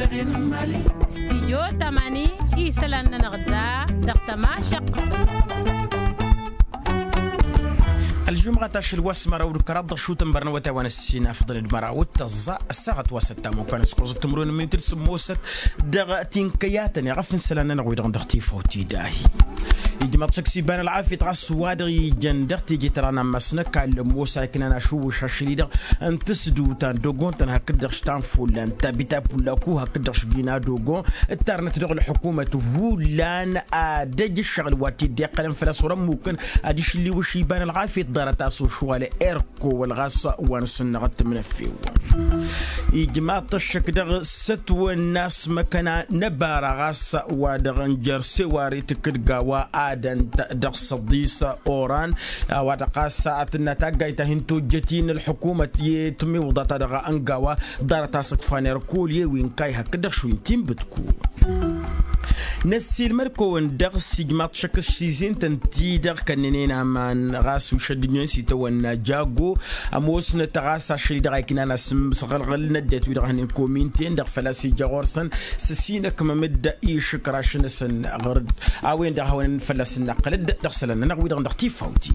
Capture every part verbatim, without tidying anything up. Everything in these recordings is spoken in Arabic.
استيجو تماني إيسلان نغدا دقت ما شق الجمعة تاشر واسمرا وركراد شو تمبرنا وتوان السين أفضل المرا والتزا الساعة وسط مكان سكوز تمرون من ترس موسط دغتين كياتني غفن سلنا نغوي دغن دختي فوتي داهي يجمع تشكسي بان العافية تغس وادغي جندرتي جيترانا مسنك على موسى كنا نشوف شاشليدر أن تسدو تان دوغون تان هكدر شتان فولان تابيتا بولاكو هكدر شجينا دوغون التارنت دغ الحكومة فولان أدج الشغل واتي دقلن فلاس ورموكن أديش اللي وشي بان العافية دارتا سوشوال إيركو والغاص وانسن غت من الفيو يجمع تشك دغ ستو الناس مكان نبارا غاص ودغنجر سواري تكدقاوا آدن دغ صديس أوران ودقا ساعة النتاقاي تهنتو جتين الحكومة يتمي وضاتا دغا أنقاوا دارتا سقفانير كول يوين كاي هكدغ شوين تيم بتكو نسي المركو ندغ سيجمات شكل سيزين تنتي دغ كنينينا من غاس وشدنيون سيتو النجاغو اموس نتغاس شي دغ كنا ناس صغلغل ندت ودغ هنين كومينتين دغ فلاسي جاورسن سسينك ممد اي شكراشن سن غرد اوين دغ هون فلاس نقل دغ سلنا نغوي دغ دغ تيفاوتي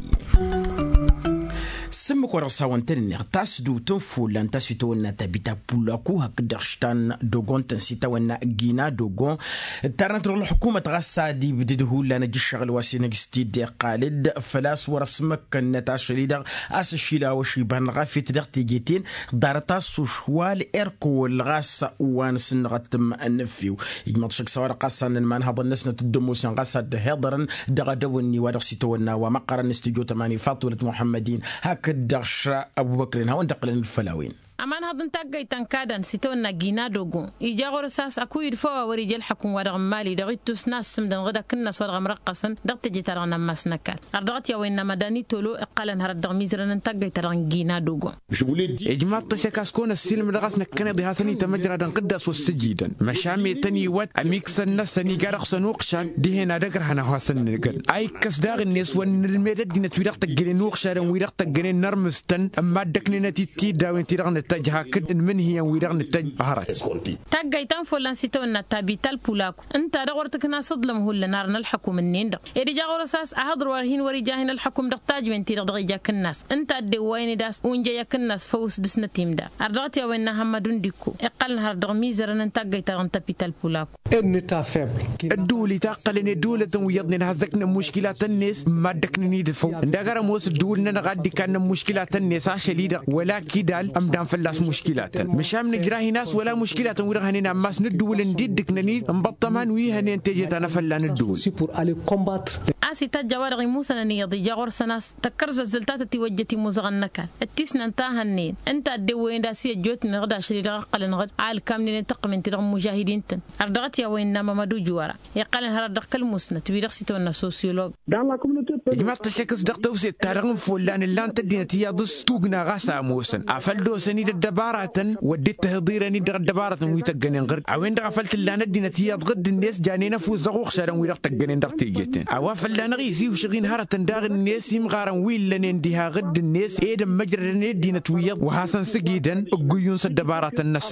سمك ورساوان تنير تاس دو تنفو لان تاس يتونا تابيتا بولاكو هكدر شتان دوغون تنسيتا ونا جينا دوغون تارنت رول الحكومة غاسا دي بدده لان جي الشغل واسينك ستيد قالد فلاس ورسمك كنتاش ليدر اس الشيلا وشيبان غافي تدغ تيجيتين دارتا سوشوال ايركو الغاسا وانس نغتم النفيو يجمع شك سوار قاسا من هذا الناس نتدموسان غاسا دهضرن دغ دوني ودغ سيتونا ومقرن استجو تماني فاطولة محمدين كدرش أبو بكر هون دقلن الفلاوين أمان هذا تاجي تنكادن ستونا جينا دوغون يجاور أساس أكو يرفع ورجال حكم ورغم مالي دغيتوس ناس سمدن غدا كنا صورغ مرقصن دغت جي ترانا مسنكال أرضغت يا وين مداني تولو اقلن هرد ميزرن تاجي تران جينا دوغون إجماع تشكاسكون السلم دغسنا كنا دهاسني تمجرا دن قداس والسجيدن مشامي تني وات أميكس الناس تني جارق سنوقشان دي هنا دقر هنا حسن نقل أي كس داغ الناس ونرميد دينا تويرق تجرين نوقشان ويرق تجرين نرمستن أما دكني نتيتي داوين تيرغن تجها كد من هي ويرغن تج هرات تاجي تنفولان ستونا تابيتال بولاكو أنت دغورتك ناس ظلم هو اللي نارنا الحكم النين دق إرجع ورساس أحضر ورهين ورجاهن الحكم دق تاج من تيرغ دغيجا كناس أنت أدي وين داس ونجا كناس فوس دسنا تيم دا أرضغت يا وين همدون ديكو اقل هر دغميزرن أنت تاجي ترغن تابيتال بولاكو النتا فابل الدولي تقلني دولة ويضني هزكنا مشكلات الناس ما دكني دفو دغرا موس دولنا نغادي كان مشكلات الناس عشليدا ولا كيدال أمدان فلاس مشكلات مش هم نجراهي ناس ولا مشكلات ورهنينا ماس ندول نديدك نني مبطمان ويهني انتجت انا فلان الدول سي بور الي كومباتر اسي تجاور موسى نني يضي جاور سناس تكر زلزلتات توجتي مزغنك التسن انتهنين انت ادوين داسي جوت نغدا شري قل نغد عال كامل نتق من ترغ مجاهدين تن اردغت يا وين مامدو جوارا يقال هرد كل مسنه تبي سيتونا سوسيولوج دان لا كومونيتي جماعه تشكس دقتو سي تارغ فلان اللان تدينتي يا دس توغنا غاسا موسن افلدو سني دبارة وديت تهضيرني دغ دبارة ويتجنن غير عوين دغ فلت اللان الدينتي غد الناس جانينا فوز زغوخ شارن ويرق تجنن دغ تيجت عوافل لان غيسي وشغين هرة داغ الناس يمغارن ويل لنديها غد الناس ايدم مجرن دينت ويض وحسن سجيدن اغيون سدبارة الناس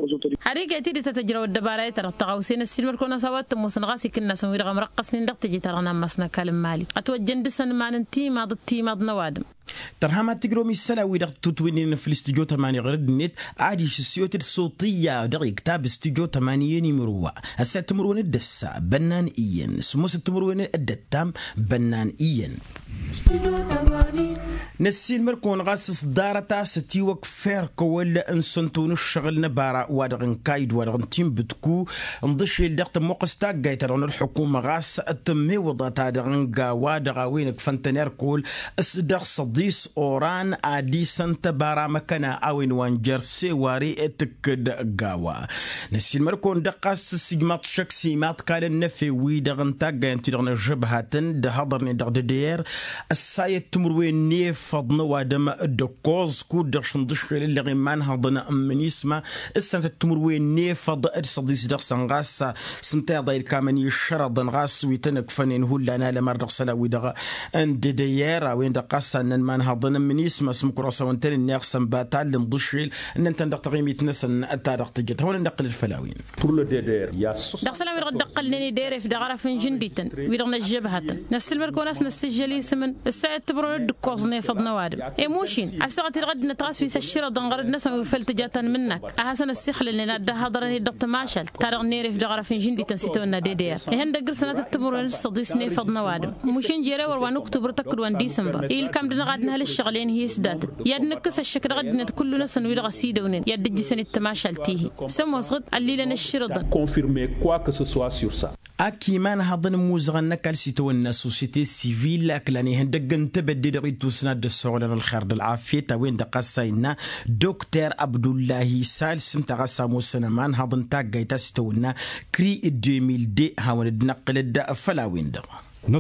حريقه تيدي تتجرو الدبارة ترى تغوسين السلمر كنا سوات مسنغاسي كنا سويرغ مرقصنين دغ تجي ترى مسنا كلام مالي اتوجن دسن ما ننتي ما ضتي ما نوادم ترهمات تقرو ميسلا ويدغ تتوينين في الاستيجو تمانية غرد النت عادي السيوت الصوتية دغ كتاب استيجو تمانية نمروا هسا تمرون الدسا بنان إيان سموس تمرون الدتام بنان إيان نسي المركون غاسس دارتا ستيوك فيركو ولا انسنتون الشغل نبارا وادغن كايد وادغن تيم بتكو نضشي لدغت موقستا قايترون الحكومة غاس التمي وضاتا دغن قاوا دغاوينك فانتنير كول اسدغ صديس اوران ادي سنت بارا مكانا اوين وانجر سيواري اتكد قاوا نسي المركون دقاس سيجمات شك سيمات قال النفي ويدغن تاقا انتي دغن جبهاتن دهضرني دغ دير السايت تمروين نيف نفض نوادم الدكوز كود شندش اللي غيمان هضنا من اسمه السنة التمر وين نفض أرصد يصدق سنغاس سنتي ضايل كامن يشرد نغاس ويتنك فنين هو اللي أنا لما رقصلا ويدغ عند ديارة وين دقاسا إن ما هضنا من اسمه سمكراسا وانتن الناقص باتال مضشيل إن أنت ندق تقيم يتنسن التاريخ تجد هون نقل الفلاوين. دقسلا ويرد دقلني دير في دغرف جنديتن ويرنا الجبهة نفس المركوناس نسجلي سمن الساعة تبرون الدكوز نفض نوادم إيموشين عسرة الغد نتغاس في سشرة دنغرد نسم وفلت جاتا منك أحسن السخل اللي نده هضرني دقت ماشل تارغ نيري في دغرف جنديتن سيتونا دي دير هند دقر سنة تبرون الصديس نفض نوادم موشين جيرا وربان أكتوبر تكر وان ديسمبر إيه كم دنا غادنا هالشغلين هي سداتت يد نكس الشكل غدنا كل ناس نوير غسيدونين يد جسن التماشل تيهي سمو صغد اللي لنا الشرطة confirmer quoi que ce soit sur ça. أكيمان هذا الموزغن كالسيتو الناس سوسيتي سيفيل أكلاني هندقن تبدي دقيتو سناد السعودة الخير العافية وين دقاسينا دكتور عبد الله سالس انتغاسا موسنمان هذا نتاقا يتاسيتونا كري ألفين دي هاون النقل الدا فلاوين دقا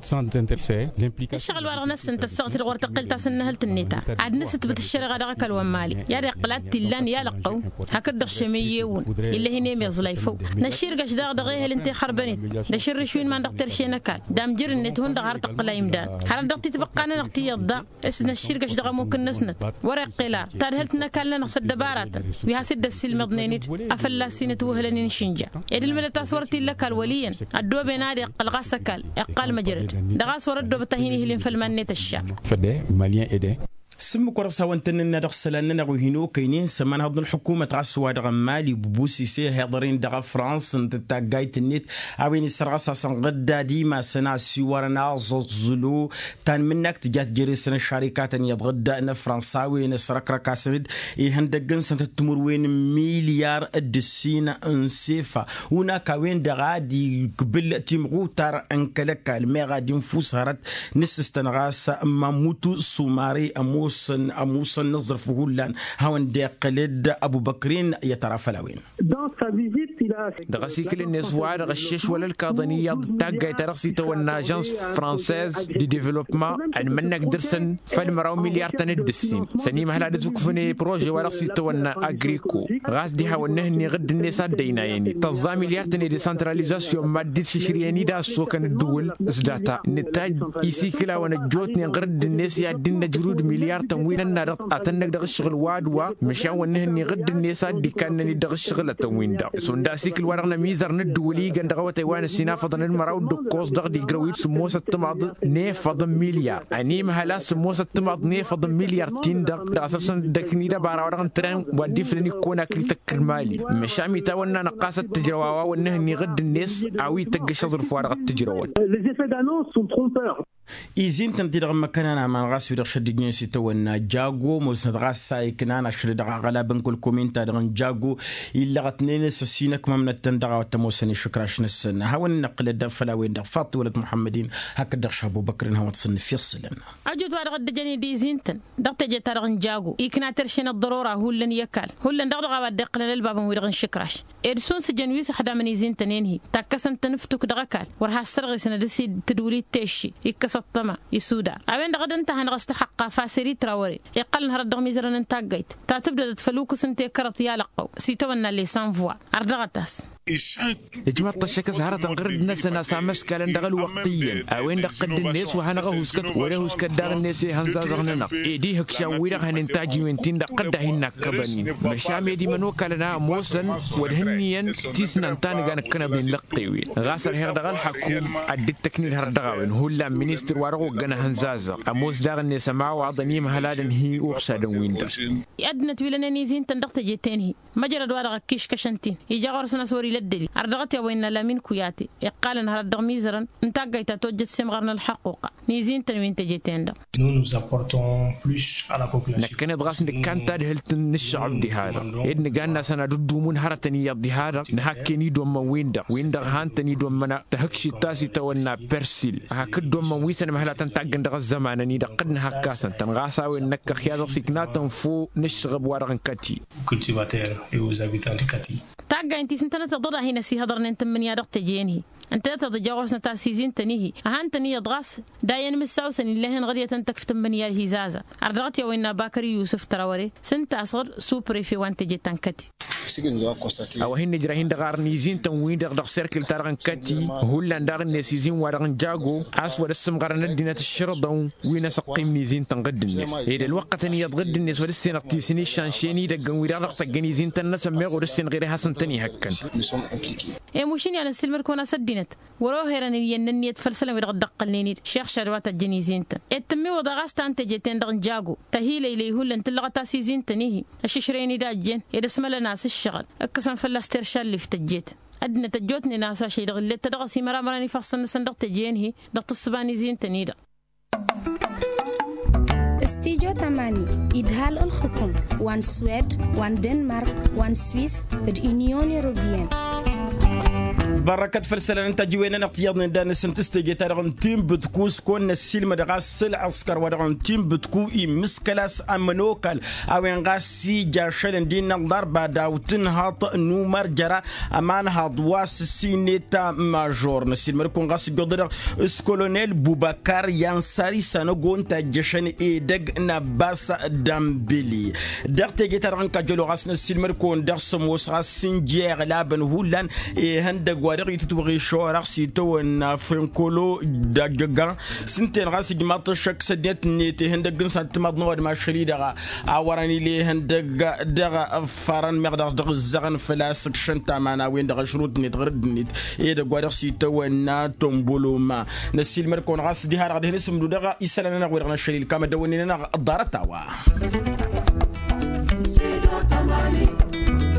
الشغل ورا ناس انت السغت الغور تقلت سنه التنيتا عاد نست بتشري غدا كلوان مالي يا رقلات تلان يا لقو هكذا الشميون اللي هنا ميزلايفو نشير قش داغ دغيه انت خربنت نشر شوين ما ندقتر شي نكال دام جر نت هون دغار تقلا يمدان هر دقتي تبقى انا نقتي يضا اس نشير قش دغ ممكن نسنت ورق قلا ترهلت نكال نقص دبارات ويها سد السلم ضنينت افلا سينت وهلني شنجا يد الملتا صورتي لك الوليا الدو بنادي قلغاسكال اقل مجر دغاس وردو بتهيني هلين فالمانيت الشام فدي ماليان ايدي سمو كورسا وانتن ندخسلنا نغوهينو كاينين سمان هضن الحكومة غاسوا دغ مالي بوبوسيسي هضرين دغ فرانس نتاقايت النت عوين يسرغاسا سنغدا ديما سنا سيوارنا زوزلو تان منك تجات جريسنا الشركات ان يتغدا ان فرنساوي نسرك ركاسمد يهندقن سنة تمر وين مليار الدسين انسيفا هناك وين دغادي قبل تيمغو تار انكلك الميغا دي نفوس هرت نسستنغاسا ماموتو سوماري امو موسن موسن نظر فهولان هون دقلد ابو بكرين يترافلاوين دغسي كل الناس وعد غشش ولا الكاظنيه تاغاي ترخصي تو الاجانس فرانسيز دي ديفلوبمون ان منك درسن فالمراو مليار تندسين سني مهلا دزكفني بروجي ورخصي تو اغريكو غاز دي هاو نهني غد الناس دينا يعني تزا مليار تني ديسنتراليزاسيون ما ديتش شرياني دا سو كان الدول زداتا نتاج يسي كلا وانا جوتني غرد الناس يا دين جرود مليار تموين أنا أتنك دغ الشغل وادوا مشان ونهني غد الناس دي كانني دغ الشغل التموين دا سوندا سيكل ورغنا ميزر ندولي غند غوا تايوان السينا فضن المراو دكوز دغ دي جرويت سموسه تماض نيفض مليار اني مهلا سموسه تماض نيفض مليار تين دغ اساسا دكني دا بارا ورغن تران ودي فلني كونا كلتك المالي مشامي تاونا نقاصه تجروا ونهني غد الناس عوي تقشر فوارغ التجروات إذن تنتظر مكاننا من غاس يدخل شديدين ستونا جاغو مسند غاس سايكنا نشرد غالبا كل كومنتا دغن جاغو إلا غتنين سسينك ممن التندغ وتموسني شكراش نسنا هاون نقل الدفلا وين دغ فاط ولد محمدين هكذا ابو بكر هاون تصنف في الصلنا اجد وارغ دجني دي زينتن دغت جي ترغن جاغو يكنا ترشين الضروره هو لن يكال هو لن دغ ودق للباب ويرغن شكراش ادسون سجنويس حدا من زينتن ينهي تكسن تنفتك دغكال ورها سرغ سندسي تدولي تشي يكس الطما يسودا أبين دغد أنت هنغست حقا فاسري تراوري يقل نهار الدغ ميزرن انتاقيت تا تبدأ تفلوك سنتي كرت يالقو سيتونا اللي سانفوا أردغتاس إجماع الشكل زهرة تنقرد ناس ناس عمش كلام دغل وقتيا أوين دقد الناس وهنغه هسكت ولا هسكت دغ الناس هنزازغننا إيدي هكشاويرغ هننتاجي وينتين دقد هنك كبنين مشامي دي منو كلنا موسن ودهنيا تيسنا انتان غان كنا بين لقيوي غاسر هير دغل حكوم عد التكنيل هر دغاوين هولا مينستر وارغو غنا هنزازغ اموس دغ الناس ما وعضني مهلادن هي وخشادن ويندا يادنت ويلنا زين تندقت جيتين مجرد وارغ كيش كشنتين يجا غرسنا سوري لدلي أردغت يا وين لامين كوياتي يقال نهار الدغ ميزرا انتاقا يتوجد سمغرنا الحقوق نيزين تنوين تجيتين دا نكنا دغاس نكان تاد هلتن الشعب دي هذا إذن قالنا سنة دودو من هرتني يضي هذا نهكني دوما ويندا ويندا هانتني دوما تهكشي تاسي تونا برسيل هكد دوما ويسن مهلا تنتاقن دغ الزمان نيدا قد نهكاسا تنغاسا وينك خياض سيكناتا فو نشغب وارغن كاتي cultivateurs et aux habitants de Kati. تاقا انتي سنتنا تضرها هنا سي هضرن انت من يادق تجيني أنت تضجع ورسنا تاسيزين تنيه أهان تنيه ضغاس داين مساوسن اللهن غرية تنتكفتن بنيال هزازة أردغت يوينا باكري يوسف تراوري سنت أصغر سوبري في وانتجي تنكتي أو هن جراهين دغار نيزين تنوين دغ دغ سيركل تارغن كتي هولان دغ نيسيزين وارغن جاغو أسود السم غرنا دينة الشرطة وين سقيم نيزين تنقد الناس إذا الوقت أن يضغد الناس ورسين اقتيسني شانشيني دغن ويرغ تجنيزين تنسى ميغ ورسين غير حسن تاني هكن إيه موشيني على السلمر كونا سدينت وراه هيران ينني يتفلسل ويرغ دقلني شيخ شروات الجنيزين تن التمي وضغاس تنتجتين دغن جاغو تهيلي لي هولن تلغى تاسيزين تنيه الششريني داجين إذا اسم ناس الشغل أكسن فلاستير شال اللي في تجيت أدنى تجوتني ناس شيء دغلت تدغسي مرة مراني فصلنا صندوق تجين هي دغت الصباني زين تنيدا استيجو تماني إدهال الحكم وان سويد وان دنمارك وان سويس اليونيون يوروبيان بركة فرسلان انت جوينا نقيضنا دان سنتستجي تارغن تيم بتكوس كون السلم دغاس سل عسكر ودغن تيم بتكو اي مسكلاس امنوكال اوين غاسي جاشلن دين الضربة داوتن هاط نومر جرا امان هادواس سينيتا ماجور نسلم ركون غاس قدر اسكولونيل بوبكار يانساري سانوغون تاجشن ايدق نباس دامبلي دغتجي تارغن كجلو غاس نسلم ركون دغسم وسغاس سنجيغ لابن هولان ايه هندق ورق يتتبغي شوارع سيتو ان فرنكولو داجغان سنتين غاسي جماط شك سديت نيتي هندق سنت مضنور ما شريدغا اوراني لي هندق دغ فران مقدار دغ الزغن فلاسك شنتا معنا وين دغ شروط نيت غرد نيت ايه دغ ورق سيتو ان تومبولو ما نسيل مركون غاس دي هار غادي نسم دغ يسلنا غير نشري الكام دوني لنا الدار تاوا